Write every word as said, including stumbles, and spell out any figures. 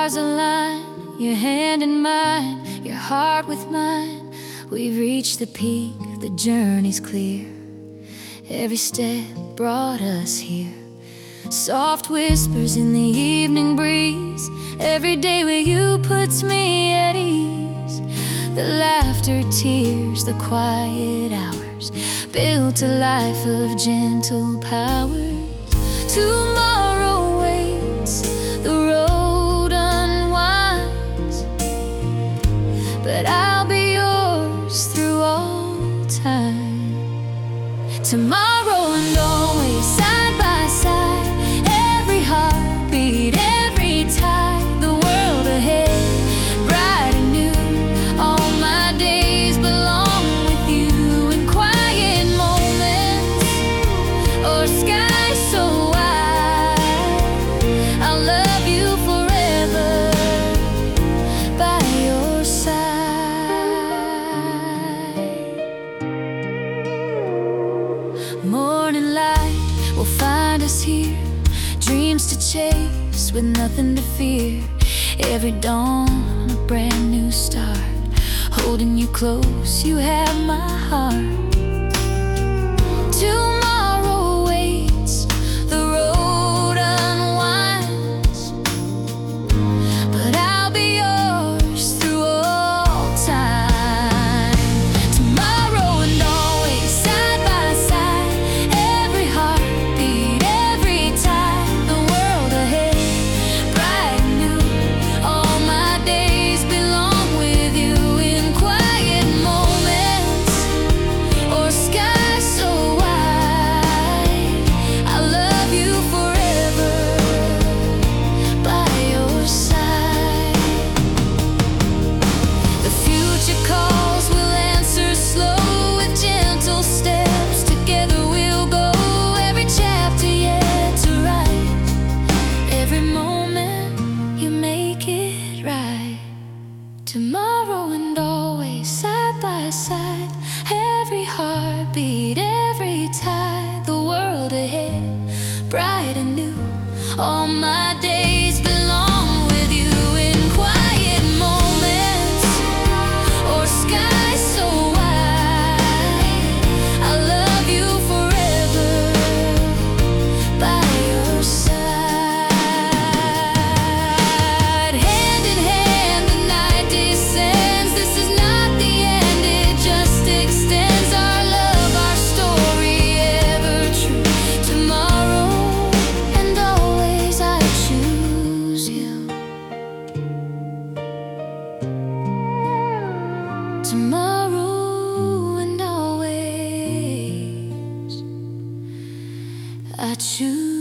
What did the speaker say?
stars align, your hand in mine, your heart with mine. We've reached the peak, the journey's clear. Every step brought us here. Soft whispers in the evening breeze. Every day with you puts me at ease. The laughter, tears, the quiet hours, built a life of gentle powers. Tomorrow waits, the road unwinds, but I'll be yours through all time. Tomorrow and always, side by side, every heartbeat, every tide, the world ahead, bright and new. All my days belong with you in quiet moments or skies so wide. I'll love you forever by your side. Morning light will find us here, dreams to chase with nothing to fear. Every dawn a brand new start, holding you close, you have my heart. Tomorrow waits, the road unwinds, but I'll be yours through all time. Tomorrow and always, side by side, every heartbeat, every tide, the world ahead, bright and new. All my days belong with you in quiet moments or skies so wide. I love you forever by your side. The future calls, we'll answer slow with gentle steps. Together we'll go, every chapter yet to write. Every moment you make it right. Tomorrow and always, side by side, every heartbeat, every tide, the world ahead, bright and new. All my days belong with you in quiet moments or skies so wide. I love you forever by your side. Hand in hand, the night descends. This is not the end, it just extends. Our love, our story, ever true. Tomorrow and always, I choose you. Tomorrow and always, I choose